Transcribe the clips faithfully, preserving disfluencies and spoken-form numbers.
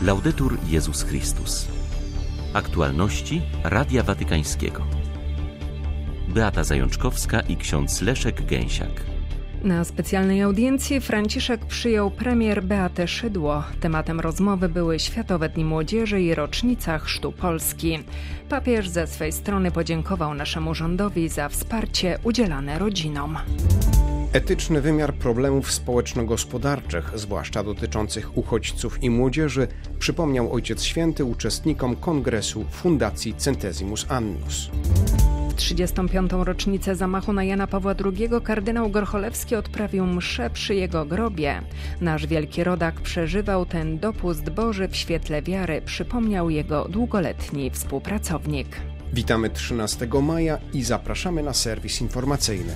Laudetur Jezus Chrystus. Aktualności Radia Watykańskiego. Beata Zajączkowska i ksiądz Leszek Gęsiak. Na specjalnej audiencji Franciszek przyjął premier Beatę Szydło. Tematem rozmowy były Światowe Dni Młodzieży i rocznica Chrztu Polski. Papież ze swej strony podziękował naszemu rządowi za wsparcie udzielane rodzinom. Etyczny wymiar problemów społeczno-gospodarczych, zwłaszcza dotyczących uchodźców i młodzieży, przypomniał Ojciec Święty uczestnikom kongresu Fundacji Centesimus Annus. W trzydziestą piątą rocznicę zamachu na Jana Pawła drugiego kardynał Gorcholewski odprawił mszę przy jego grobie. Nasz wielki rodak przeżywał ten dopust Boży w świetle wiary, przypomniał jego długoletni współpracownik. Witamy trzynastego maja i zapraszamy na serwis informacyjny.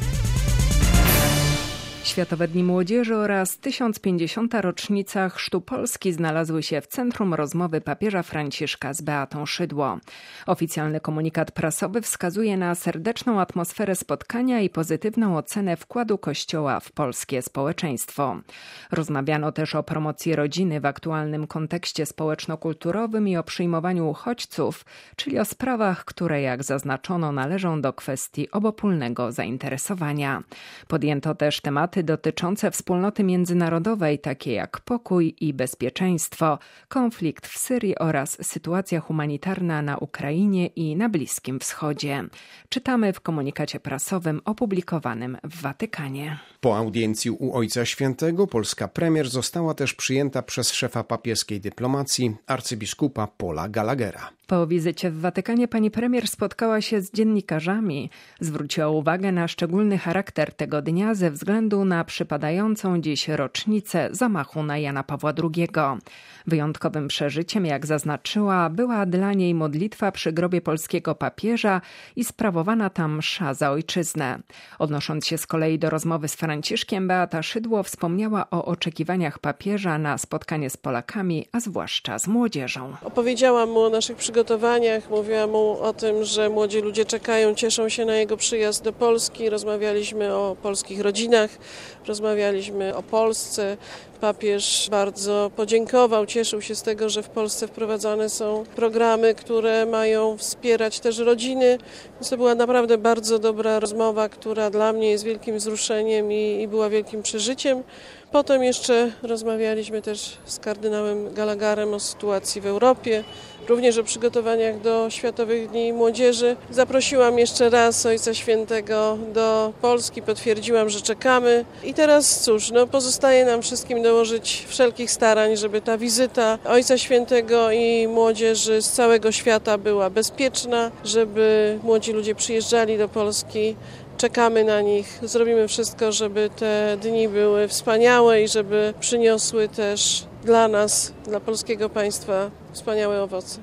Światowe Dni Młodzieży oraz tysiąc pięćdziesiąta rocznica Chrztu Polski znalazły się w centrum rozmowy papieża Franciszka z Beatą Szydło. Oficjalny komunikat prasowy wskazuje na serdeczną atmosferę spotkania i pozytywną ocenę wkładu Kościoła w polskie społeczeństwo. Rozmawiano też o promocji rodziny w aktualnym kontekście społeczno-kulturowym i o przyjmowaniu uchodźców, czyli o sprawach, które, jak zaznaczono, należą do kwestii obopólnego zainteresowania. Podjęto też tematy dotyczące wspólnoty międzynarodowej, takie jak pokój i bezpieczeństwo, konflikt w Syrii oraz sytuacja humanitarna na Ukrainie i na Bliskim Wschodzie. Czytamy w komunikacie prasowym opublikowanym w Watykanie. Po audiencji u Ojca Świętego polska premier została też przyjęta przez szefa papieskiej dyplomacji, arcybiskupa Paula Gallaghera. Po wizycie w Watykanie pani premier spotkała się z dziennikarzami. Zwróciła uwagę na szczególny charakter tego dnia ze względu na przypadającą dziś rocznicę zamachu na Jana Pawła drugiego. Wyjątkowym przeżyciem, jak zaznaczyła, była dla niej modlitwa przy grobie polskiego papieża i sprawowana tam msza za ojczyznę. Odnosząc się z kolei do rozmowy z Franciszkiem, Beata Szydło wspomniała o oczekiwaniach papieża na spotkanie z Polakami, a zwłaszcza z młodzieżą. Opowiedziałam mu o naszych przygotowaniach, mówiłam mu o tym, że młodzi ludzie czekają, cieszą się na jego przyjazd do Polski. Rozmawialiśmy o polskich rodzinach, rozmawialiśmy o Polsce. Papież bardzo podziękował, cieszył się z tego, że w Polsce wprowadzane są programy, które mają wspierać też rodziny. Więc to była naprawdę bardzo dobra rozmowa, która dla mnie jest wielkim wzruszeniem i, i była wielkim przeżyciem. Potem jeszcze rozmawialiśmy też z kardynałem Gallagherem o sytuacji w Europie, również o przygotowaniach do Światowych Dni Młodzieży. Zaprosiłam jeszcze raz Ojca Świętego do Polski, potwierdziłam, że czekamy. I teraz cóż, no pozostaje nam wszystkim dołożyć wszelkich starań, żeby ta wizyta Ojca Świętego i młodzieży z całego świata była bezpieczna, żeby młodzi ludzie przyjeżdżali do Polski. Czekamy na nich, zrobimy wszystko, żeby te dni były wspaniałe i żeby przyniosły też dla nas, dla polskiego państwa wspaniałe owoce.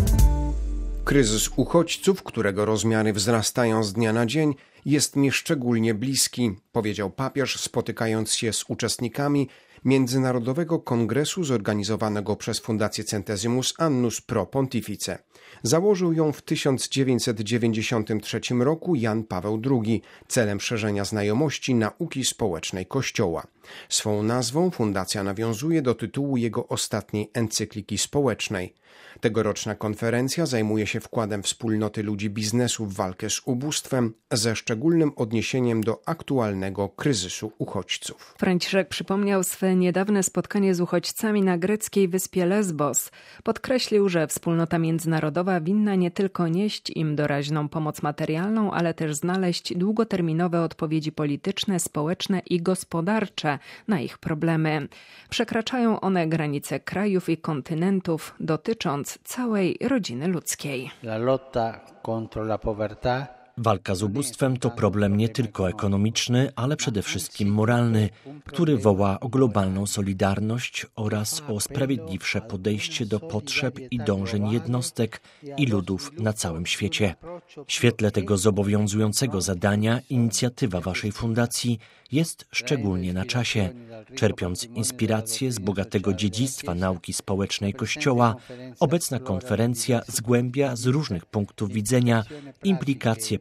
Kryzys uchodźców, którego rozmiary wzrastają z dnia na dzień, jest mi szczególnie bliski, powiedział papież, spotykając się z uczestnikami Międzynarodowego Kongresu zorganizowanego przez Fundację Centesimus Annus Pro Pontifice. Założył ją w tysiąc dziewięćset dziewięćdziesiątym trzecim roku Jan Paweł drugi celem szerzenia znajomości nauki społecznej Kościoła. Swą nazwą fundacja nawiązuje do tytułu jego ostatniej encykliki społecznej. Tegoroczna konferencja zajmuje się wkładem wspólnoty ludzi biznesu w walkę z ubóstwem, ze szczególnym odniesieniem do aktualnego kryzysu uchodźców. Franciszek przypomniał swe niedawne spotkanie z uchodźcami na greckiej wyspie Lesbos. Podkreślił, że wspólnota międzynarodowa winna nie tylko nieść im doraźną pomoc materialną, ale też znaleźć długoterminowe odpowiedzi polityczne, społeczne i gospodarcze na ich problemy. Przekraczają one granice krajów i kontynentów, dotycząc całej rodziny ludzkiej. La lotta contro la povertà. Walka z ubóstwem to problem nie tylko ekonomiczny, ale przede wszystkim moralny, który woła o globalną solidarność oraz o sprawiedliwsze podejście do potrzeb i dążeń jednostek i ludów na całym świecie. W świetle tego zobowiązującego zadania inicjatywa waszej fundacji jest szczególnie na czasie. Czerpiąc inspirację z bogatego dziedzictwa nauki społecznej Kościoła, obecna konferencja zgłębia z różnych punktów widzenia implikacje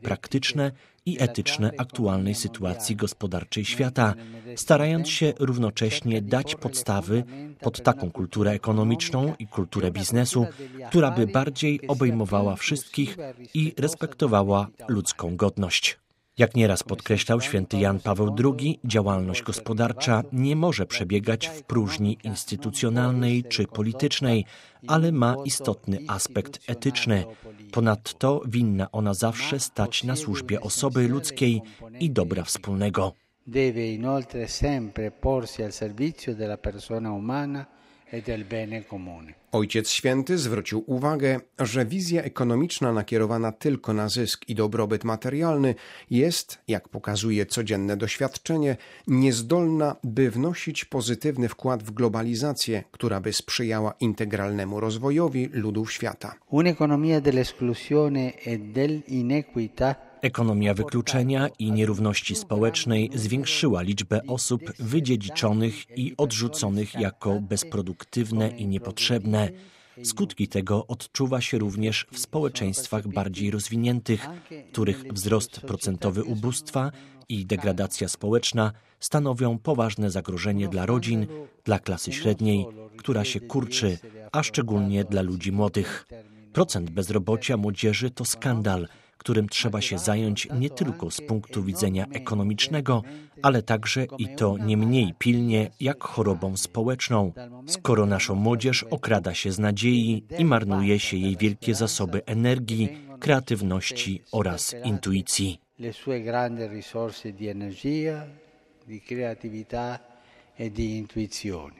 praktyczne i etyczne aktualnej sytuacji gospodarczej świata, starając się równocześnie dać podstawy pod taką kulturę ekonomiczną i kulturę biznesu, która by bardziej obejmowała wszystkich i respektowała ludzką godność. Jak nieraz podkreślał święty Jan Paweł drugi, działalność gospodarcza nie może przebiegać w próżni instytucjonalnej czy politycznej, ale ma istotny aspekt etyczny. Ponadto winna ona zawsze stać na służbie osoby ludzkiej i dobra wspólnego. Deve inoltre sempre porsi al servizio della persona umana e del bene comune. Ojciec Święty zwrócił uwagę, że wizja ekonomiczna nakierowana tylko na zysk i dobrobyt materialny jest, jak pokazuje codzienne doświadczenie, niezdolna, by wnosić pozytywny wkład w globalizację, która by sprzyjała integralnemu rozwojowi ludów świata. Un'economia dell'esclusione e dell'inequità. Ekonomia wykluczenia i nierówności społecznej zwiększyła liczbę osób wydziedziczonych i odrzuconych jako bezproduktywne i niepotrzebne. Skutki tego odczuwa się również w społeczeństwach bardziej rozwiniętych, których wzrost procentowy ubóstwa i degradacja społeczna stanowią poważne zagrożenie dla rodzin, dla klasy średniej, która się kurczy, a szczególnie dla ludzi młodych. Procent bezrobocia młodzieży to skandal, którym trzeba się zająć nie tylko z punktu widzenia ekonomicznego, ale także i to nie mniej pilnie jak chorobą społeczną, skoro naszą młodzież okrada się z nadziei i marnuje się jej wielkie zasoby energii, kreatywności oraz intuicji. Le sue grandi risorse di energia, di creatività e di intuizione.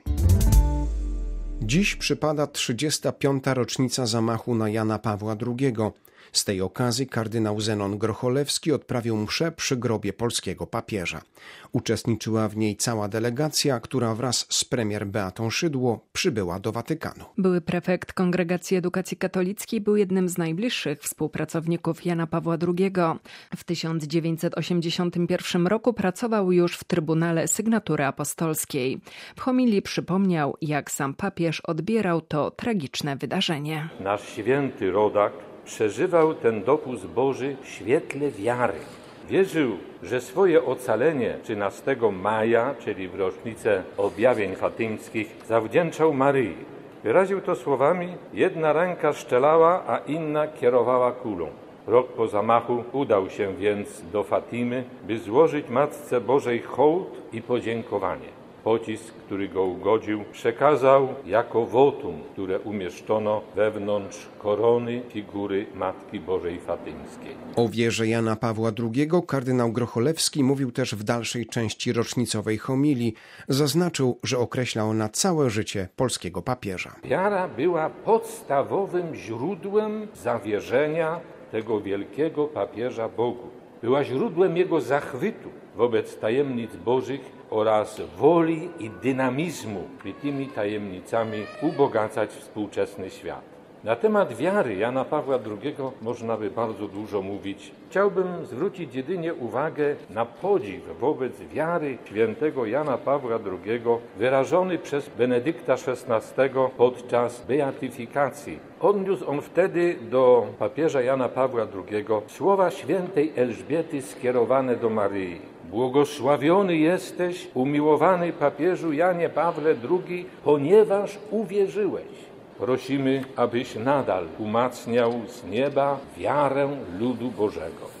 Dziś przypada trzydziesta piąta rocznica zamachu na Jana Pawła drugiego. Z tej okazji kardynał Zenon Grocholewski odprawił mszę przy grobie polskiego papieża. Uczestniczyła w niej cała delegacja, która wraz z premier Beatą Szydło przybyła do Watykanu. Były prefekt Kongregacji Edukacji Katolickiej był jednym z najbliższych współpracowników Jana Pawła drugiego. W tysiąc dziewięćset osiemdziesiątym pierwszym roku pracował już w Trybunale Sygnatury Apostolskiej. W homilii przypomniał, jak sam papież odbierał to tragiczne wydarzenie. Nasz święty rodak przeżywał ten dopust Boży w świetle wiary. Wierzył, że swoje ocalenie trzynastego maja, czyli w rocznicę objawień fatyńskich, zawdzięczał Maryi. Wyraził to słowami: jedna ręka szczelała, a inna kierowała kulą. Rok po zamachu udał się więc do Fatimy, by złożyć Matce Bożej hołd i podziękowanie. Pocisk, który go ugodził, przekazał jako wotum, które umieszczono wewnątrz korony figury Matki Bożej Fatyńskiej. O wierze Jana Pawła drugiego kardynał Grocholewski mówił też w dalszej części rocznicowej homilii. Zaznaczył, że określa ona całe życie polskiego papieża. Wiara była podstawowym źródłem zawierzenia tego wielkiego papieża Bogu. Była źródłem jego zachwytu wobec tajemnic bożych oraz woli i dynamizmu, by tymi tajemnicami ubogacać współczesny świat. Na temat wiary Jana Pawła drugiego można by bardzo dużo mówić. Chciałbym zwrócić jedynie uwagę na podziw wobec wiary świętego Jana Pawła drugiego wyrażony przez Benedykta szesnastego podczas beatyfikacji. Odniósł on wtedy do papieża Jana Pawła drugiego słowa świętej Elżbiety skierowane do Maryi. Błogosławiony jesteś, umiłowany papieżu Janie Pawle drugi, ponieważ uwierzyłeś. Prosimy, abyś nadal umacniał z nieba wiarę ludu Bożego.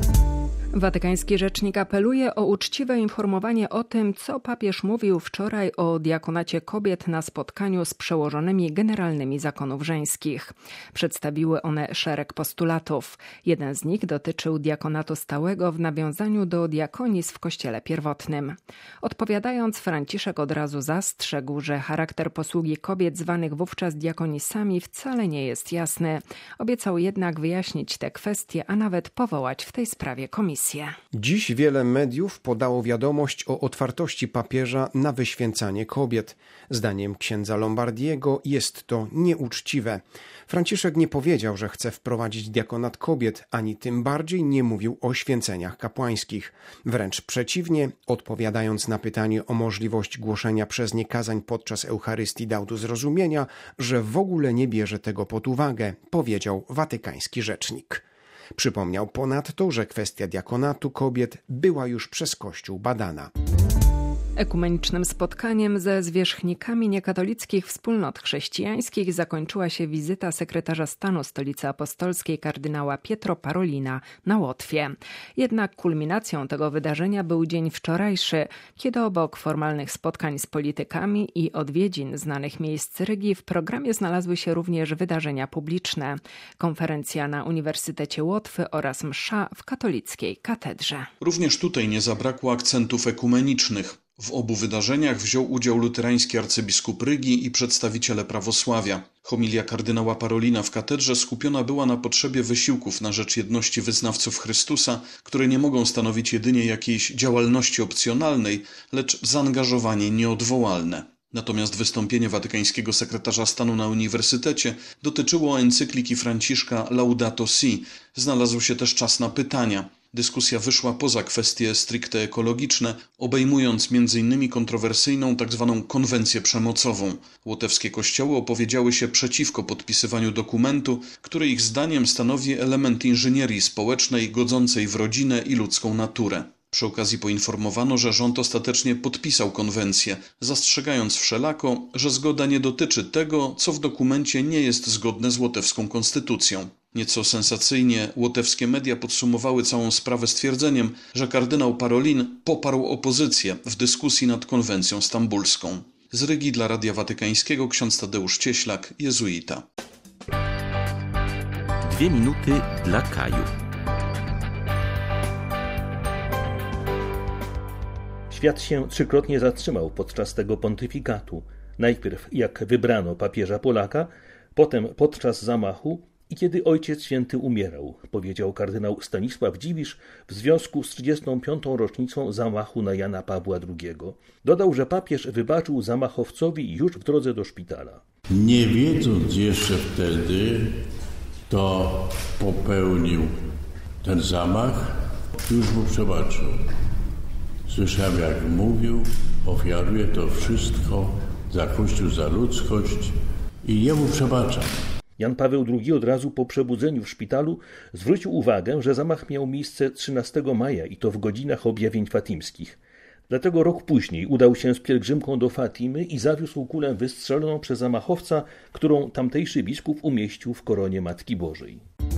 Watykański rzecznik apeluje o uczciwe informowanie o tym, co papież mówił wczoraj o diakonacie kobiet na spotkaniu z przełożonymi generalnymi zakonów żeńskich. Przedstawiły one szereg postulatów. Jeden z nich dotyczył diakonatu stałego w nawiązaniu do diakonizm w kościele pierwotnym. Odpowiadając, Franciszek od razu zastrzegł, że charakter posługi kobiet zwanych wówczas diakonisami wcale nie jest jasny. Obiecał jednak wyjaśnić te kwestie, a nawet powołać w tej sprawie komisję. Dziś wiele mediów podało wiadomość o otwartości papieża na wyświęcanie kobiet. Zdaniem księdza Lombardiego jest to nieuczciwe. Franciszek nie powiedział, że chce wprowadzić diakonat kobiet, ani tym bardziej nie mówił o święceniach kapłańskich. Wręcz przeciwnie, odpowiadając na pytanie o możliwość głoszenia przez nie kazań podczas Eucharystii, dał do zrozumienia, że w ogóle nie bierze tego pod uwagę, powiedział watykański rzecznik. Przypomniał ponadto, że kwestia diakonatu kobiet była już przez Kościół badana. Ekumenicznym spotkaniem ze zwierzchnikami niekatolickich wspólnot chrześcijańskich zakończyła się wizyta sekretarza stanu Stolicy Apostolskiej kardynała Pietro Parolina na Łotwie. Jednak kulminacją tego wydarzenia był dzień wczorajszy, kiedy obok formalnych spotkań z politykami i odwiedzin znanych miejsc Rygii w programie znalazły się również wydarzenia publiczne. Konferencja na Uniwersytecie Łotwy oraz msza w katolickiej katedrze. Również tutaj nie zabrakło akcentów ekumenicznych. W obu wydarzeniach wziął udział luterański arcybiskup Rygi i przedstawiciele prawosławia. Homilia kardynała Parolina w katedrze skupiona była na potrzebie wysiłków na rzecz jedności wyznawców Chrystusa, które nie mogą stanowić jedynie jakiejś działalności opcjonalnej, lecz zaangażowanie nieodwołalne. Natomiast wystąpienie watykańskiego sekretarza stanu na uniwersytecie dotyczyło encykliki Franciszka Laudato Si. Znalazł się też czas na pytania. Dyskusja wyszła poza kwestie stricte ekologiczne, obejmując między innymi kontrowersyjną tzw. konwencję przemocową. Łotewskie kościoły opowiedziały się przeciwko podpisywaniu dokumentu, który ich zdaniem stanowi element inżynierii społecznej godzącej w rodzinę i ludzką naturę. Przy okazji poinformowano, że rząd ostatecznie podpisał konwencję, zastrzegając wszelako, że zgoda nie dotyczy tego, co w dokumencie nie jest zgodne z łotewską konstytucją. Nieco sensacyjnie łotewskie media podsumowały całą sprawę stwierdzeniem, że kardynał Parolin poparł opozycję w dyskusji nad konwencją stambulską. Z Rygi dla Radia Watykańskiego ksiądz Tadeusz Cieślak, jezuita. Dwie minuty dla Kaju. Świat się trzykrotnie zatrzymał podczas tego pontyfikatu. Najpierw jak wybrano papieża Polaka, potem podczas zamachu i kiedy Ojciec Święty umierał, powiedział kardynał Stanisław Dziwisz w związku z trzydziestą piątą rocznicą zamachu na Jana Pawła drugiego. Dodał, że papież wybaczył zamachowcowi już w drodze do szpitala. Nie wiedząc jeszcze wtedy, kto popełnił ten zamach, już mu przebaczył. Słyszałem, jak mówił, ofiaruje to wszystko za Kościół, za ludzkość i jemu przebaczam. Jan Paweł drugi od razu po przebudzeniu w szpitalu zwrócił uwagę, że zamach miał miejsce trzynastego maja i to w godzinach objawień fatimskich. Dlatego rok później udał się z pielgrzymką do Fatimy i zawiózł kulę wystrzeloną przez zamachowca, którą tamtejszy biskup umieścił w koronie Matki Bożej.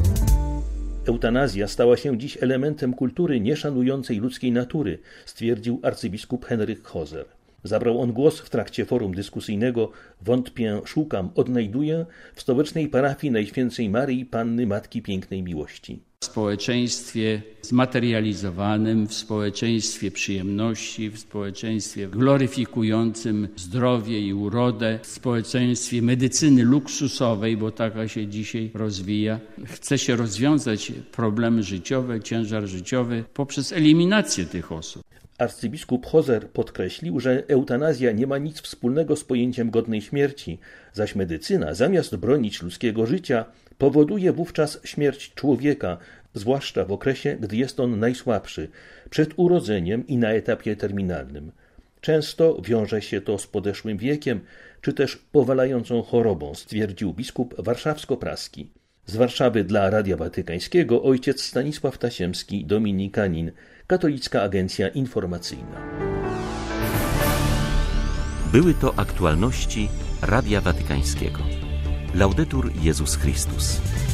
Eutanazja stała się dziś elementem kultury nieszanującej ludzkiej natury, stwierdził arcybiskup Henryk Hoser. Zabrał on głos w trakcie forum dyskusyjnego Wątpię, szukam, odnajduję w stołecznej parafii Najświętszej Maryi Panny Matki Pięknej Miłości. W społeczeństwie zmaterializowanym, w społeczeństwie przyjemności, w społeczeństwie gloryfikującym zdrowie i urodę, w społeczeństwie medycyny luksusowej, bo taka się dzisiaj rozwija. Chce się rozwiązać problemy życiowe, ciężar życiowy poprzez eliminację tych osób. Arcybiskup Hoser podkreślił, że eutanazja nie ma nic wspólnego z pojęciem godnej śmierci, zaś medycyna zamiast bronić ludzkiego życia powoduje wówczas śmierć człowieka, zwłaszcza w okresie, gdy jest on najsłabszy, przed urodzeniem i na etapie terminalnym. Często wiąże się to z podeszłym wiekiem, czy też powalającą chorobą, stwierdził biskup warszawsko-praski. Z Warszawy dla Radia Watykańskiego ojciec Stanisław Tasiemski, dominikanin, Katolicka Agencja Informacyjna. Były to aktualności Radia Watykańskiego. Laudetur Jezus Chrystus.